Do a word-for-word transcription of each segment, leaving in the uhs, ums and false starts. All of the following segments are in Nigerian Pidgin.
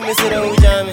me sit down with Jamie.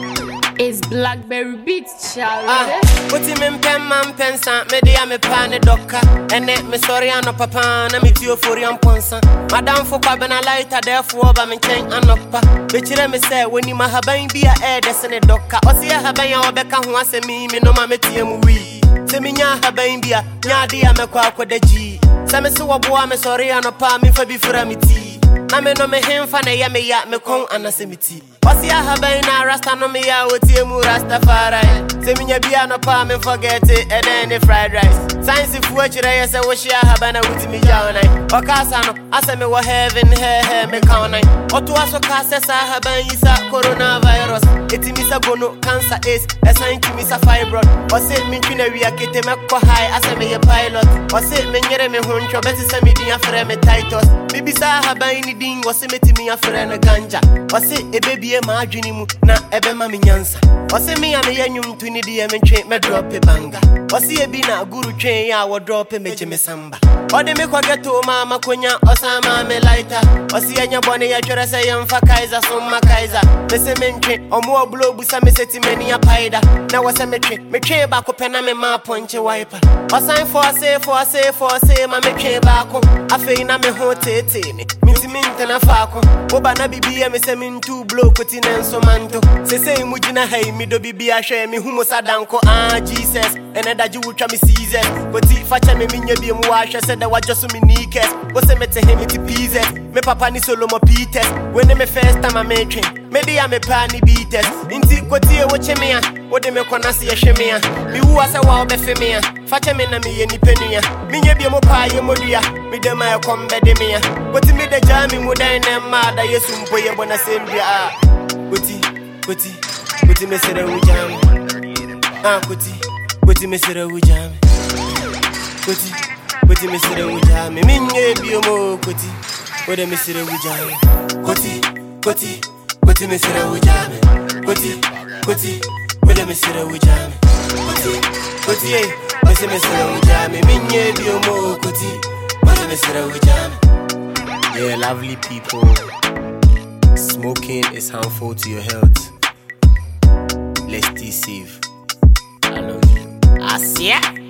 It's Blackberry Beats, child. Ah, put him in pen, man, pen, sant, me dia me pan the docker. And then me sorry, I no papa, na me tio for yam ponsa. Madam for cabana lighter, therefore, but me chain and upper. Bitch, let me say, when you ma have be a air, that's in a docker. Or see a habaya or becca who wants me, me no mamma tiem we. Se me nya habaya, nya dia me quack with the G. Some so a boy, me sorry, I no pa me for before me tea. Na me no me him fa na ya me ya me kon anasemiti. Wasi ya haban na rasta no me ya wotie mu Rastafari. Se me nya bia no pa me forget it and then the fried rice. Science fu a chire ya se wo shia haban na wuti me ja onai. Okasa no ase me wo heaven he he me ka onai. Oto aso ka se sa haban yisa coronavirus. Eti mi sa gono cancer ace esan ti mi sa fibroid. Ose me twina wi akete me ko high ase me ye pilot. Ose me nyere me ho ntwo beti se me din afre me Titus. Bibi sa haban ni din wose metimi afre na ganja. Ose e baby e ma adwini mu na ebe ma me nyansa. Ose me ya me yanyum tu ni de me twen me drop e banga. Ose e bi na guru twen ya wo drop e me je me samba. Ode me kwa geto mama konya osama me lighter. Ose anya bone ya twere se yemfa kaiser summa kaiser. Me se me ntwen omo blow busa me seti meni ya paida. Na wose me twen me twen ba ko pena me ma ponche wiper. Osan for say for say for say ma me twen ba ko. Afei na me ho tete ni. Minti minti na fako. Oba na bibi ya me se mintu blow koti nenso manto. Se se imujina hai mi do bibi ya share mi humo sadanko. Ah Jesus. Ene daji wucha mi season. Koti facha me minye bi mu washa. Se da wajosu mi nikes. Wose me te hemi ti pieces. Me papa ni solo mo Peters. When me first time I me train. Me di ya me pani beaters. Inti koti e woche me ya. Ode me kona si ye sheme ya. Mi uwa se wa obe fe me ya. Facha me na mi ye ni penu ya. Minye bi mo pa ye mo dia. Mi de ma ye kombe de me ya. Koti mi de jami mu da ene ma da yesu mpo ye bona sembia. Ah, koti, koti, koti me sere u jami. Ah, koti, koti me sere u jami. Koti, koti me sere u jami. Minye bi mo koti. Ode me sere u jami. Koti, koti, koti me sere u jami. Koti, koti, ode me sere u jami. Koti, koti eh, me se me sere u jami. Minye bi mo koti. Ode me sere u jami. Yeah, lovely people. Smoking is harmful to your health. Let's stay safe. I love you. I see ya.